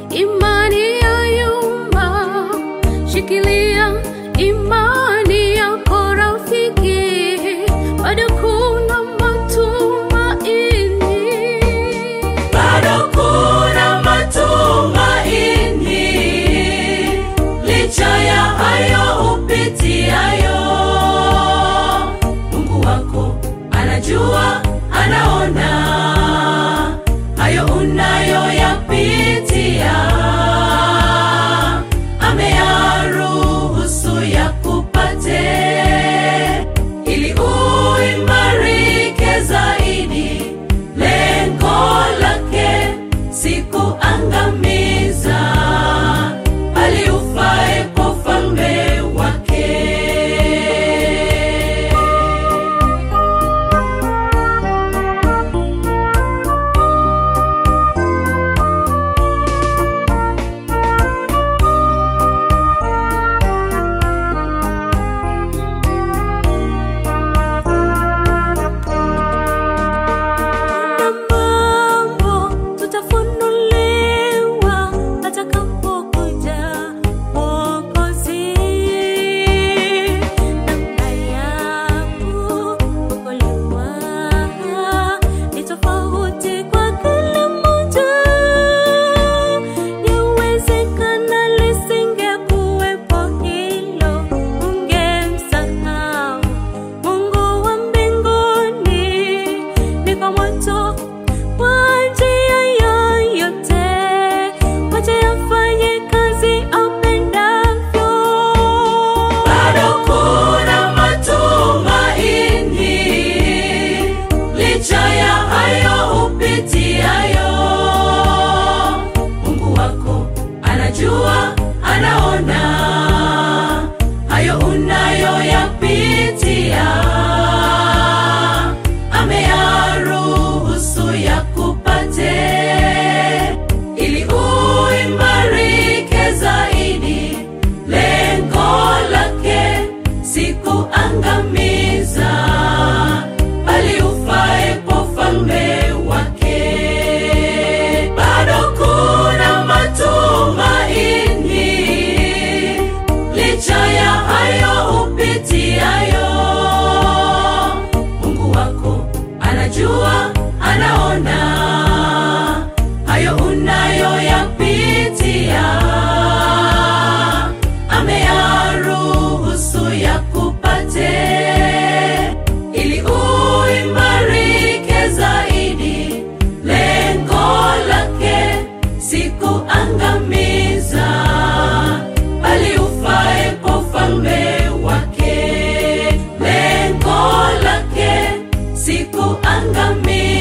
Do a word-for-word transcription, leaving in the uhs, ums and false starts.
imani yayumba, shikilia imani yako rafiki, bado kuna matumaini, bado kuna matumaini, licha ya hayo upitiayo. Mungu wako anajua, anaona hayo unayoyapitia, ameyaruhusu yakupate ili uimarike zaidi. Lengo lake si kuangamiza, bali ufae kwa ufalme wake. Mungu wako anajua, anaona hayo unayoyapitia, ameyaruhusu yakupate ili uimarike zaidi. Lengo lake si kuangamiza, bali ufae kwa ufalme wake. Bado kuna matumaini, licha ya hayo upitiayo. Mungu wako anajua, anaona hayo unayoyapitia, ameyaruhusu yakupate ili uimarike zaidi. Lengo lake si kuangamiza, bali ufae kwa ufalme wake. Lengo lake si kuangamiza,